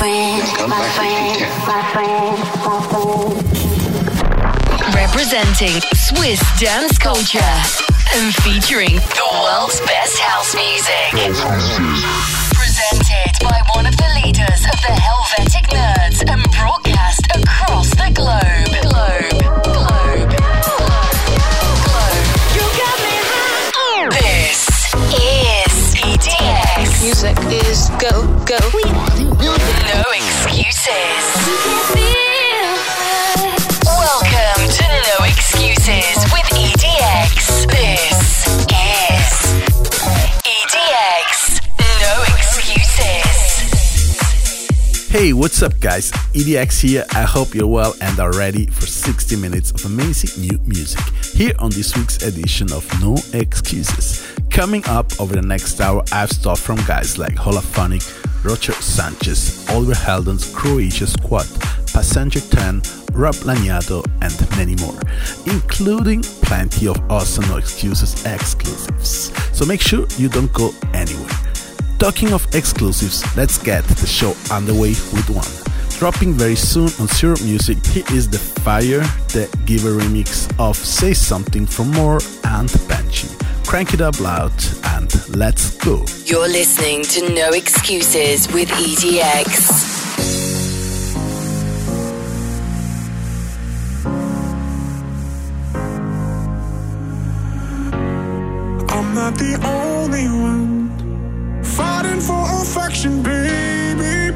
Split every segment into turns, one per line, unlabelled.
Representing Swiss dance culture and featuring the world's best house music. Presented by one of the leaders of the Helvetic Nerds and broadcast across the globe. You got me high. This is EDX.
Music is go.
No excuses. Welcome to No Excuses with EDX. This is EDX. No Excuses.
Hey, what's up guys? EDX here. I hope you're well and are ready for 60 minutes of amazing new music here on this week's edition of No Excuses. Coming up over the next hour, I have stuff from guys like Holophonic, Roger Sanchez, Oliver Heldens, Croatia Squad, Passenger 10, Rob Laniado, and many more, including plenty of awesome No Excuses exclusives. So make sure you don't go anywhere. Talking of exclusives, let's get the show underway with one. Dropping very soon on Syrup Music, here is The Fire, the Giver remix of Say Something from More and Banshee. Crank it up loud and let's go.
You're listening to No Excuses with EDX.
I'm not the only one fighting for affection, baby.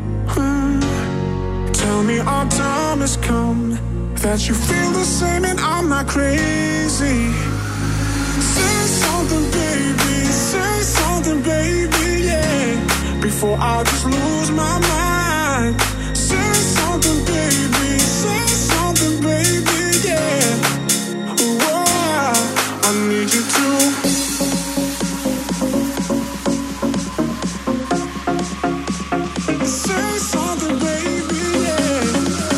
Tell me our time has come, that you feel the same and I'm not crazy. Say something, baby, yeah, before I just lose my mind. Say something, baby, yeah. Whoa, I need you to say something, baby, yeah.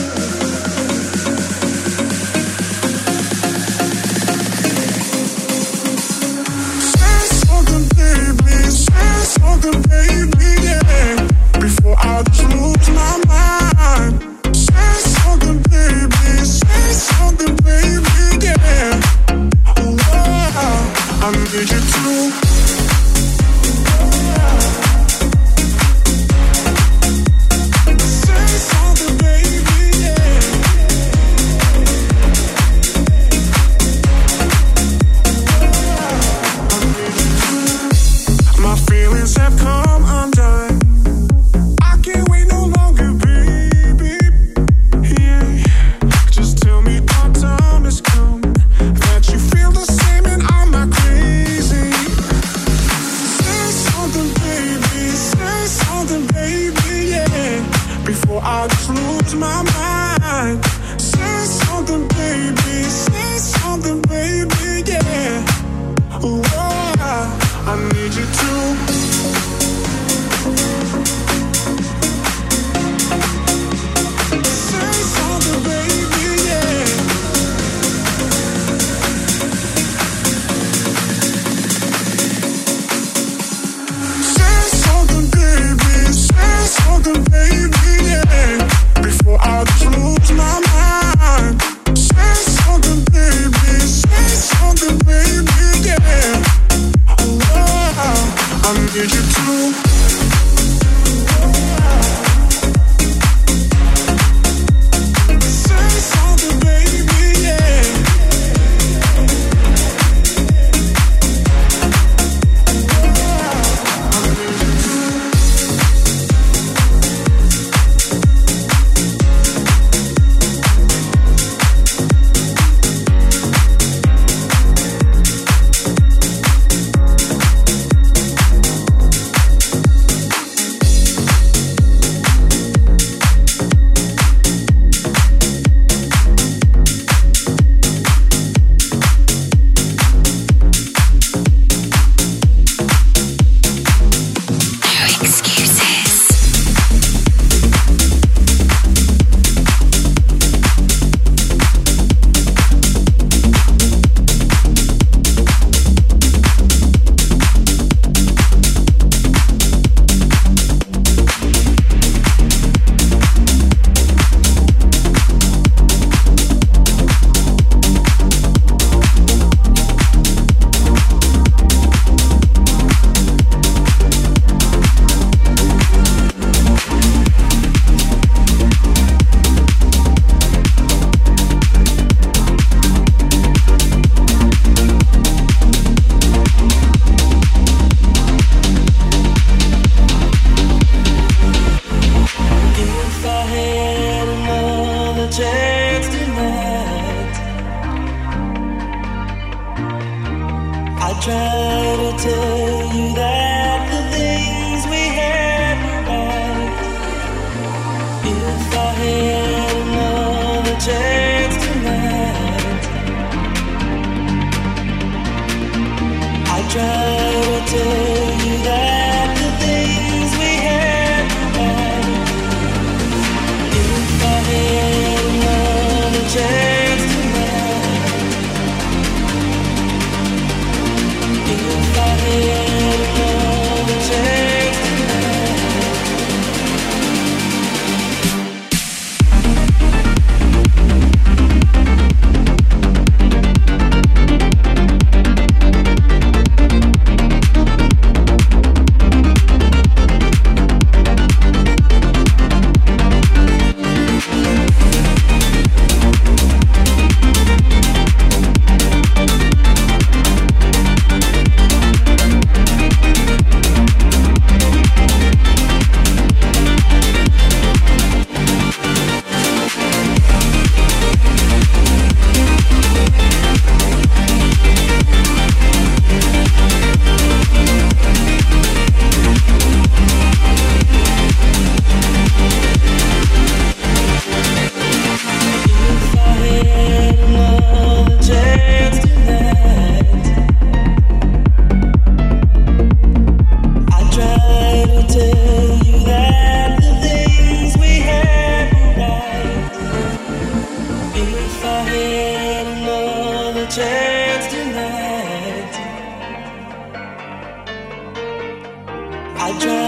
Something, baby, yeah, before I just lose my mind. Say something, baby, yeah. Wow, I need you to. Say something, baby, yeah. I need you to. My feelings have come undone. I can't wait no longer, baby. Yeah, just tell me our time has come, that you feel the same and I'm not crazy. Say something, baby, yeah, before I just lose my mind. Say something, baby, yeah. Whoa, I need you to. Say something, baby, yeah. Say something, baby, yeah, before I just lose my mind. Say something, baby, yeah. Whoa,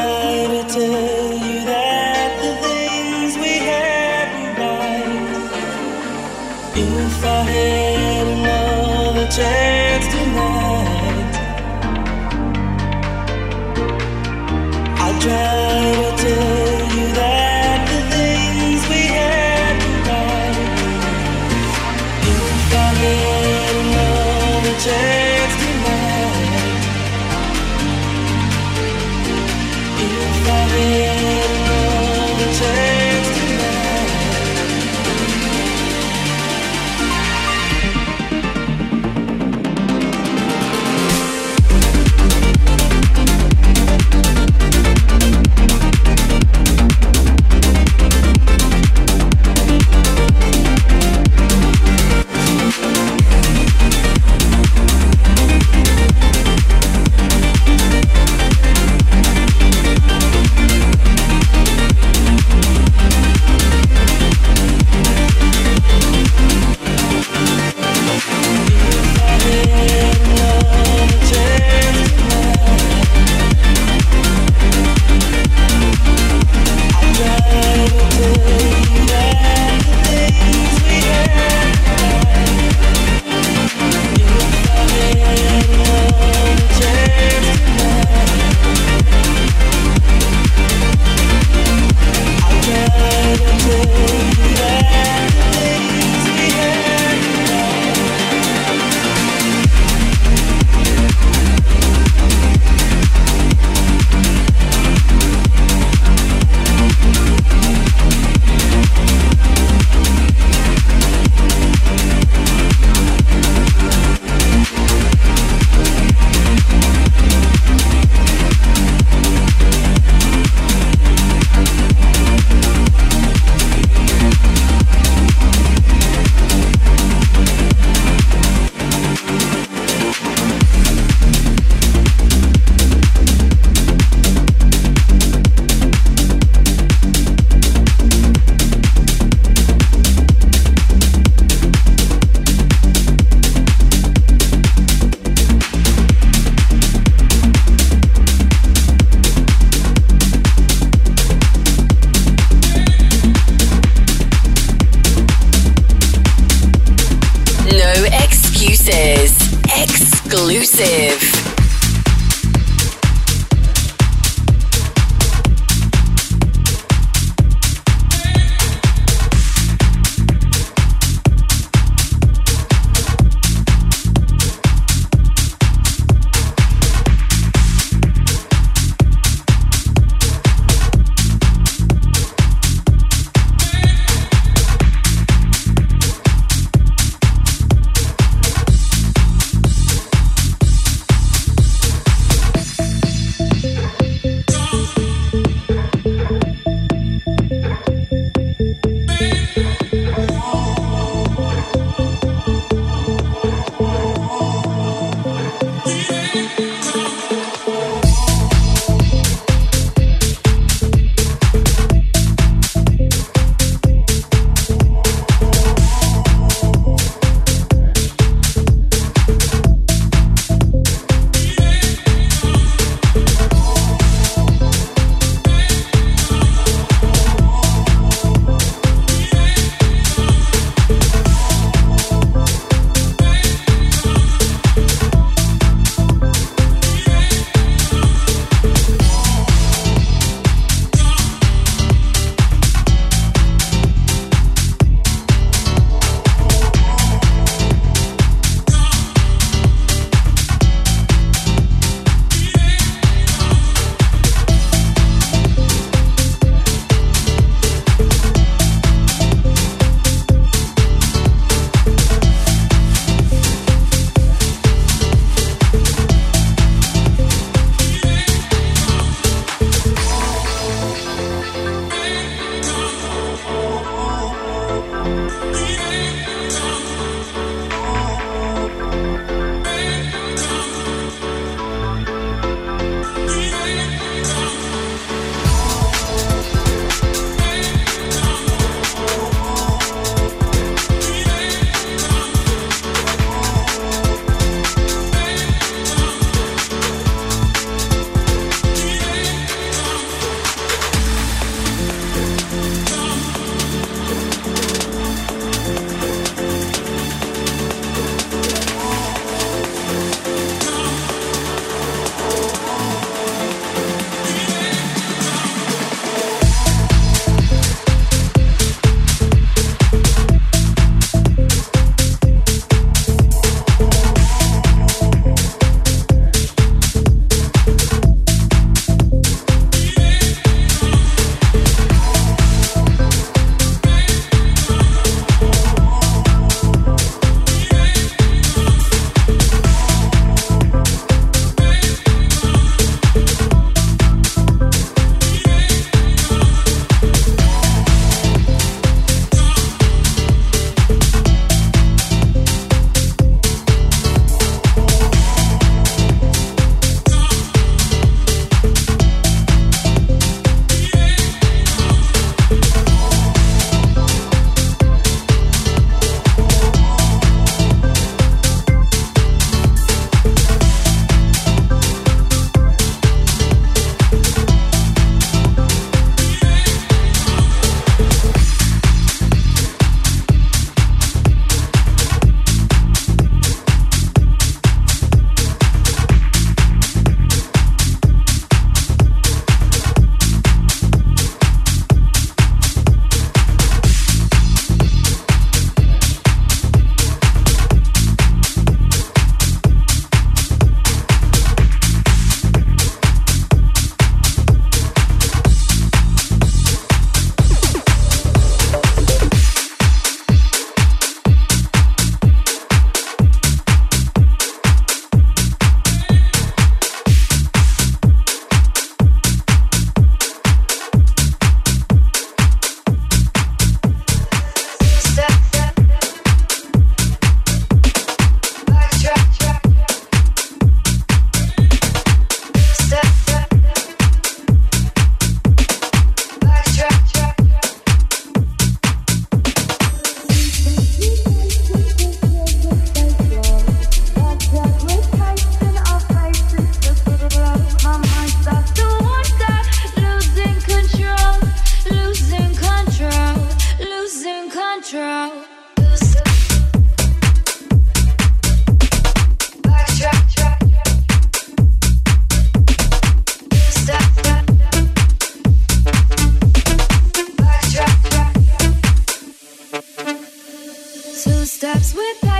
try to tell you that the things we had were right. If I had another chance tonight, I'd try to tell you that the things we had were right. If I had another chance tonight, if I had another chance tonight.
Exclusive.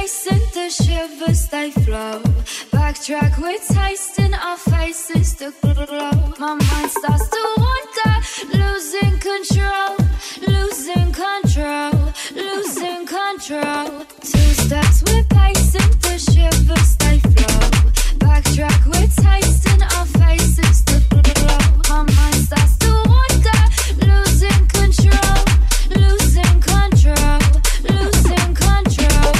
pacing, the shivers they flow. Backtrack, we're tasting our faces to glow. My mind starts to wander, losing control, losing control, losing control. Two steps, we're pacing, the shivers they flow. Backtrack, we're tasting our faces to glow. My mind starts to wander, losing control, losing control, losing control.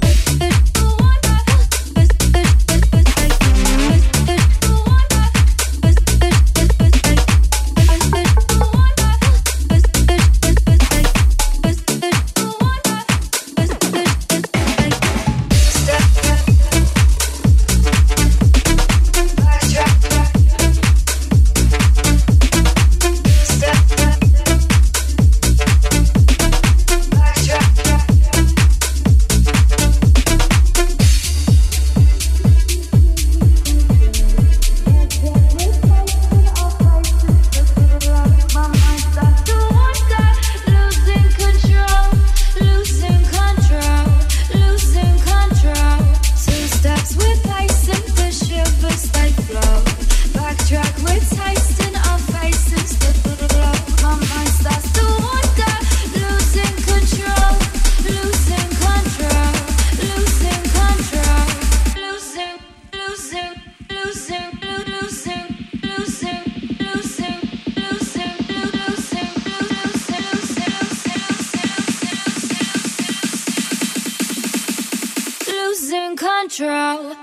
Losing control.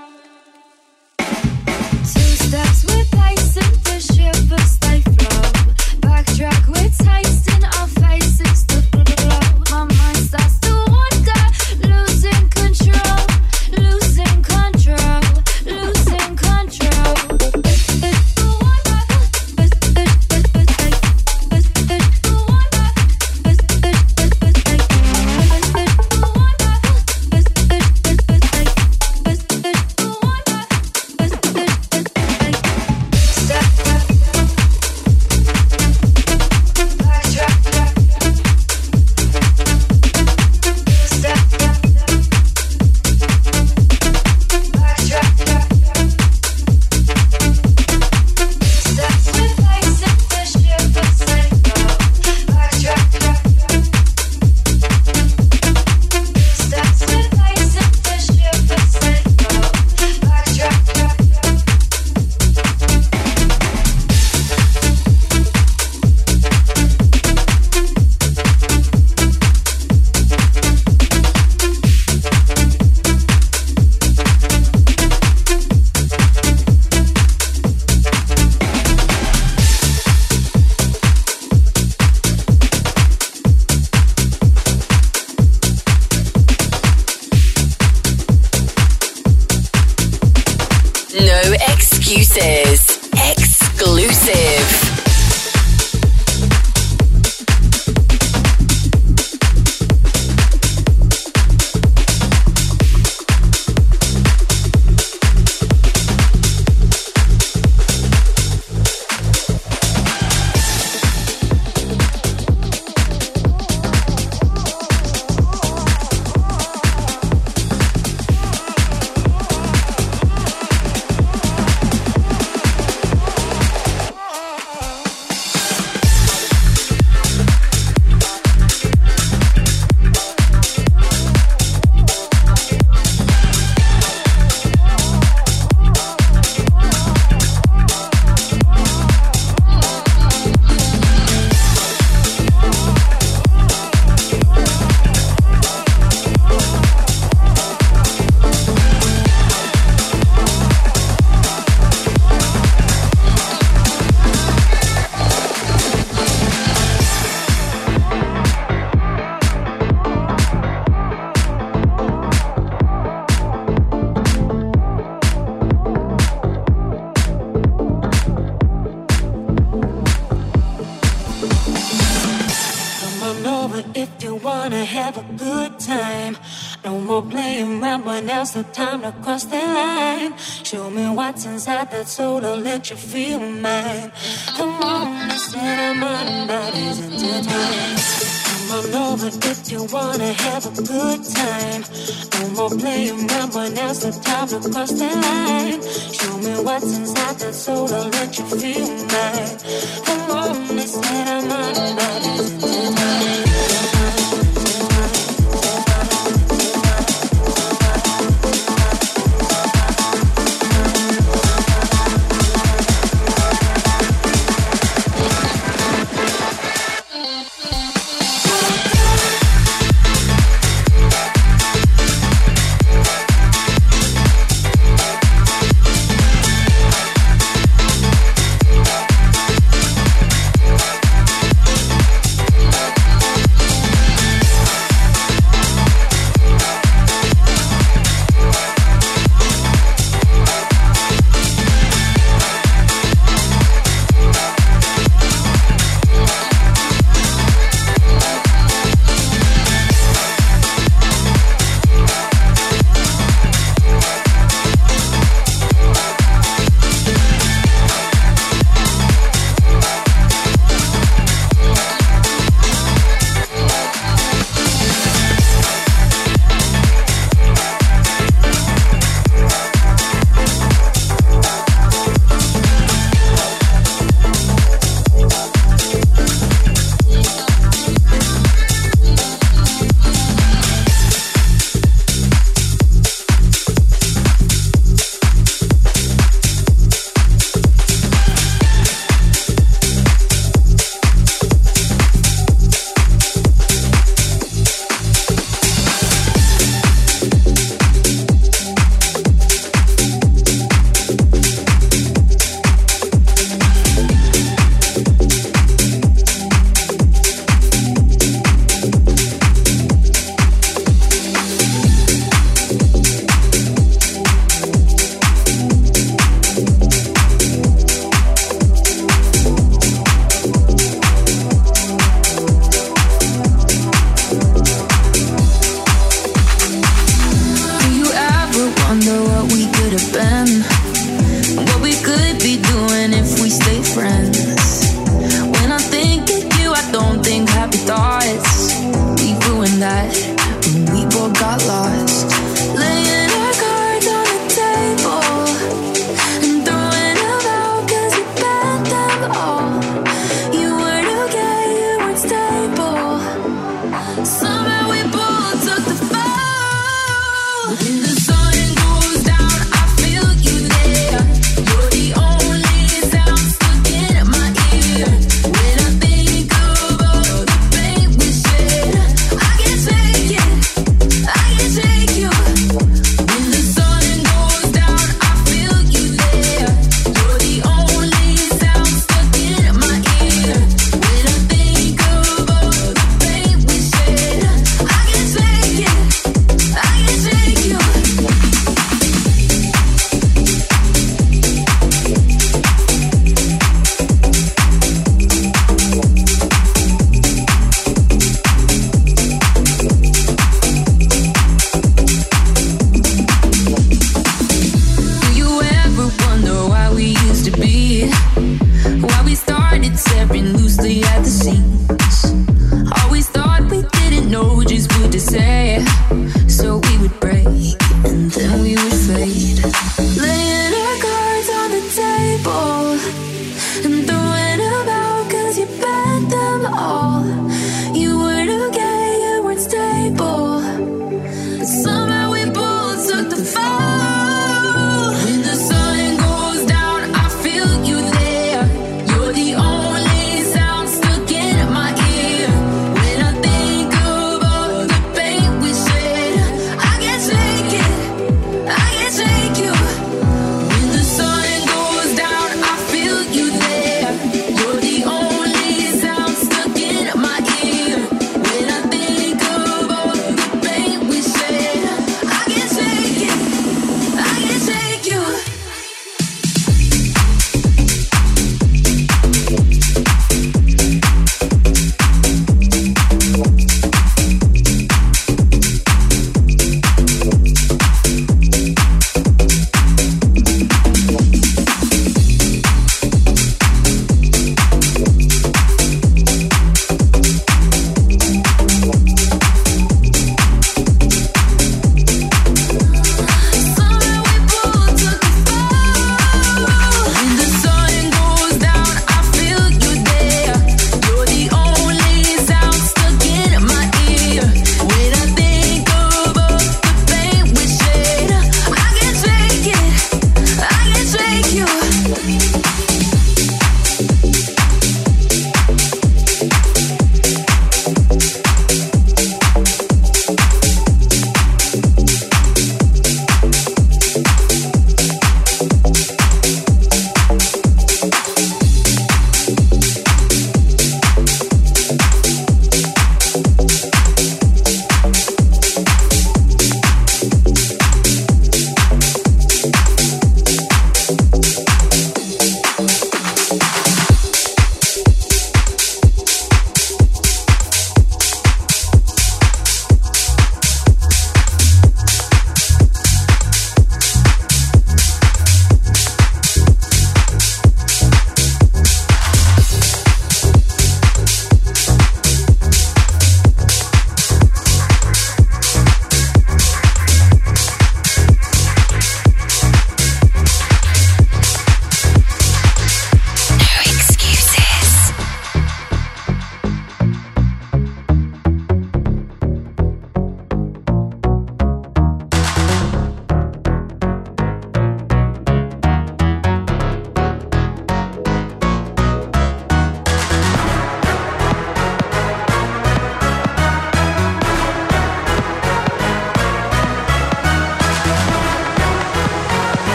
Two steps, we're pacing, the shivers they flow. Backtrack, we're tasting our faces to glow. My mind starts to wander, losing control, losing control, losing control.
Now's the time to cross the line. Show me what's inside that soul, I'll let you feel mine. Come on, let's set our mind and bodies intertwined. Come on over if you wanna have a good time. No more playing around, but now's the time to cross the line. Show me what's inside that soul, I'll let you feel mine. Come on, they said I'm on about it.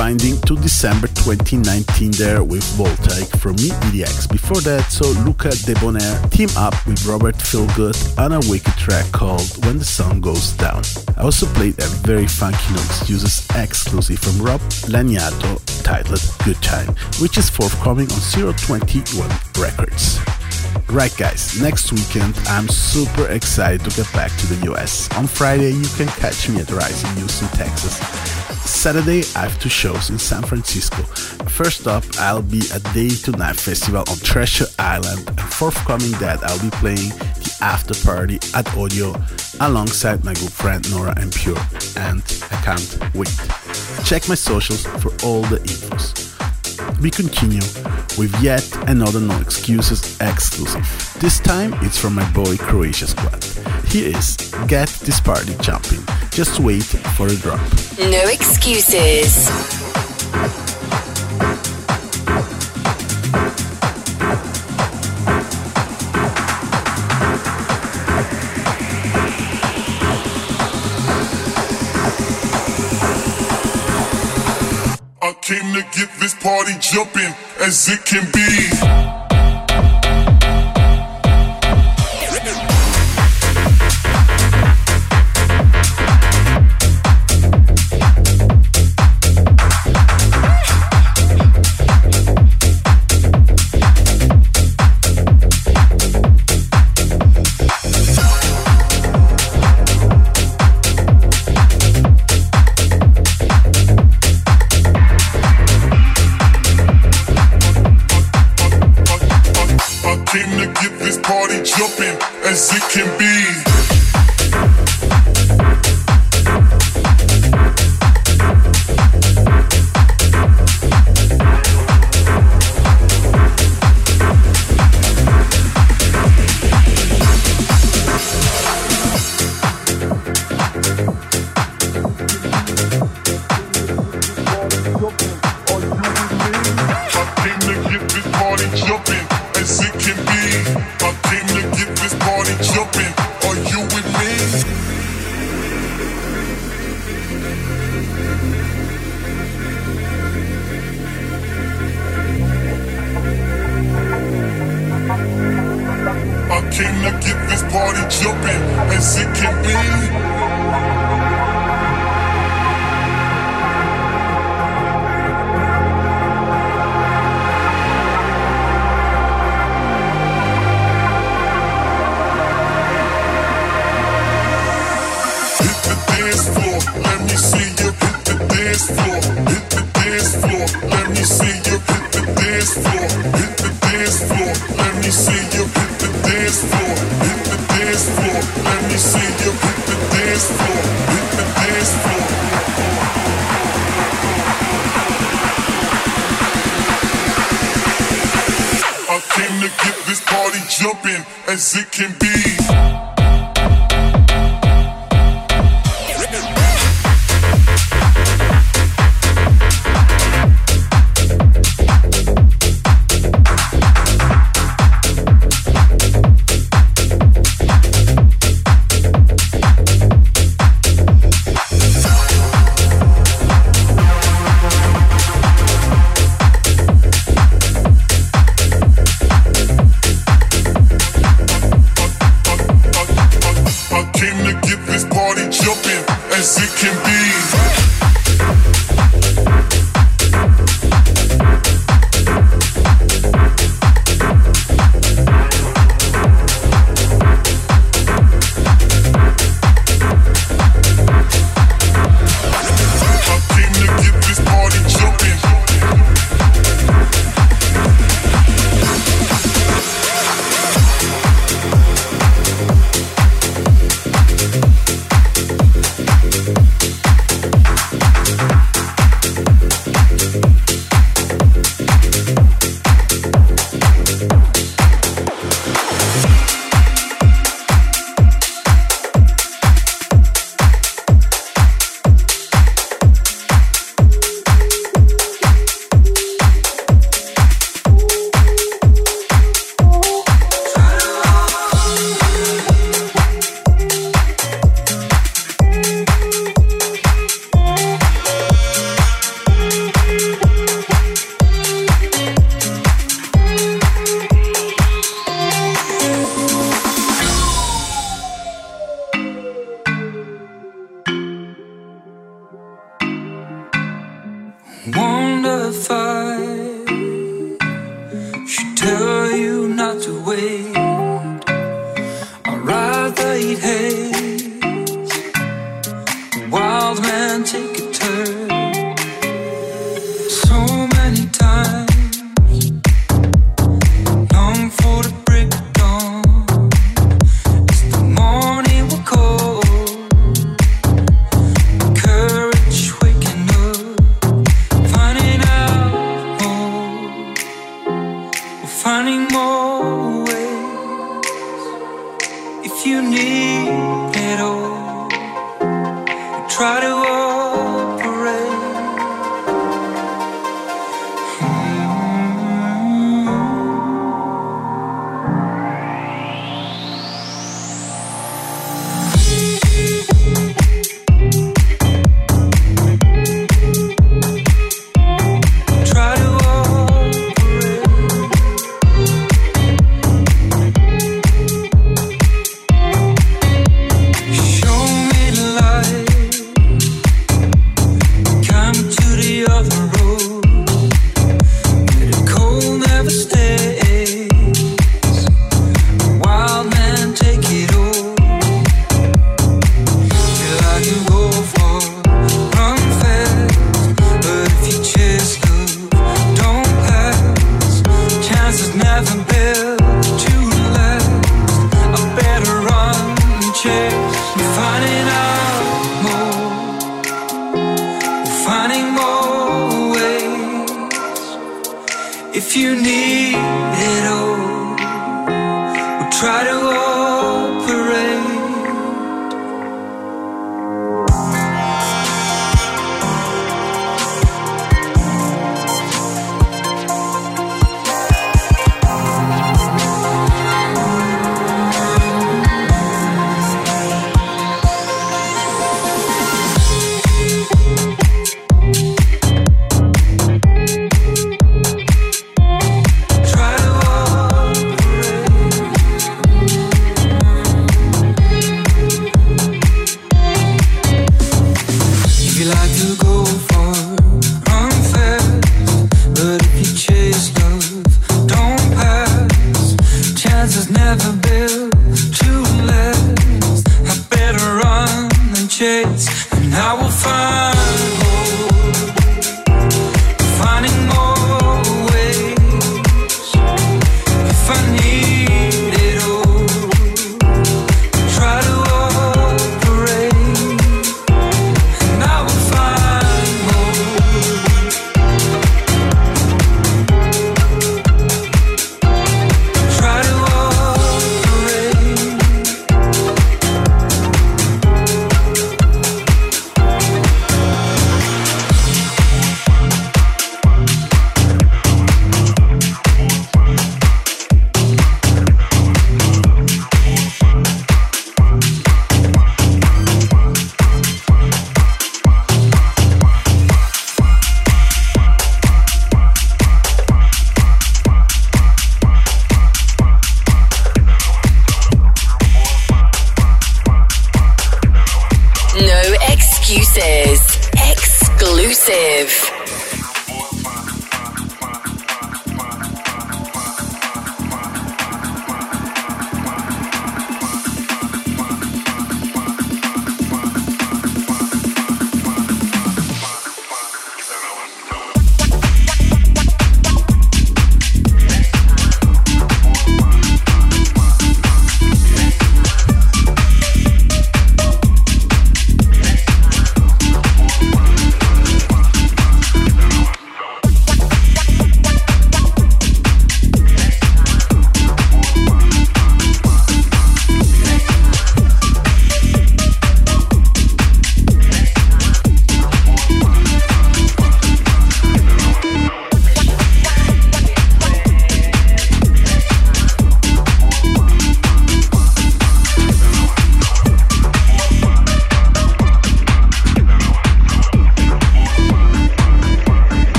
rewinding to December 2019 there with Voltaic from me, EDX. Before that, so Luca Debonair team up with Robert Feelgood on a wicked track called When the Sun Goes Down. I also played a very funky No Excuses exclusive from Rob Lagnato titled Good Time, which is forthcoming on 021 Records. Right guys, next weekend I'm super excited to get back to the US. On Friday you can catch me at Rise in Houston, Texas. Saturday I have 2 shows in San Francisco. First up I'll be at Day to Night Festival on Treasure Island, and forthcoming that I'll be playing the after party at Audio alongside my good friend Nora En Pure, and I can't wait. Check my socials for all the infos. We continue with yet another No Excuses exclusive. This time it's from my boy Croatia Squad. Here is Get This Party Jumping. Just wait for a drop.
No Excuses.
I came to get this party jumping as it can be. Jumping as it can be. Jumping as it can be.
Wonder if I should tell you not to wait. I'd rather eat haze. The wild man take a turn. So many times, long for the break of dawn. As the morning will cold, courage waking up, finding out more, finding more ways. If you need it all, try to operate. Try to operate. Show me the light. Come to the other road. Where the cold never stays. Wild man take it all. Yeah, I can go far, run fast, but if you chase love, don't pass. Chances never built to last. I better run and chase. I'm finding out more, finding more ways. If you need it all, we'll try to operate. Try to operate.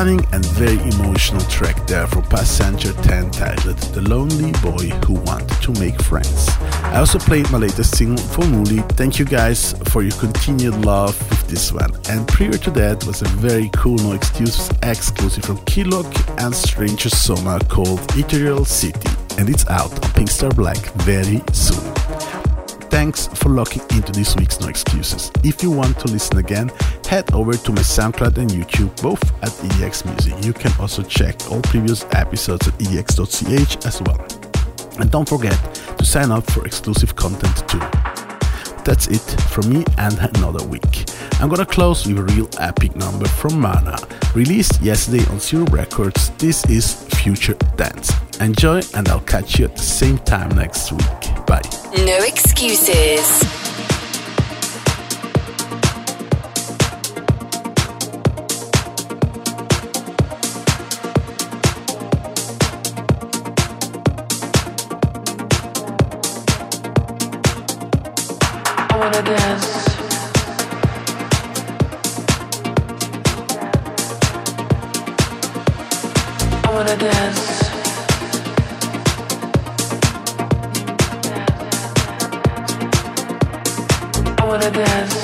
stunning and very emotional track there from Passenger 10 titled The Lonely Boy Who Wanted to Make Friends. I also played my latest single for Muli. Thank you guys for your continued love with this one. And prior to that was a very cool No Excuses exclusive from Kilok and Stranger Soma called Ethereal City, and it's out on Pink Star Black very soon. Thanks for locking into this week's No Excuses. If you want to listen again, head over to my SoundCloud and YouTube, both at EDX Music. You can also check all previous episodes at edx.ch as well. And don't forget to sign up for exclusive content too. That's it from me and another week. I'm gonna close with a real epic number from Mana. Released yesterday on Zero Records, this is Future Dance. Enjoy, and I'll catch you at the same time next week. Bye.
No excuses.
I wanna dance. I wanna dance. I wanna dance.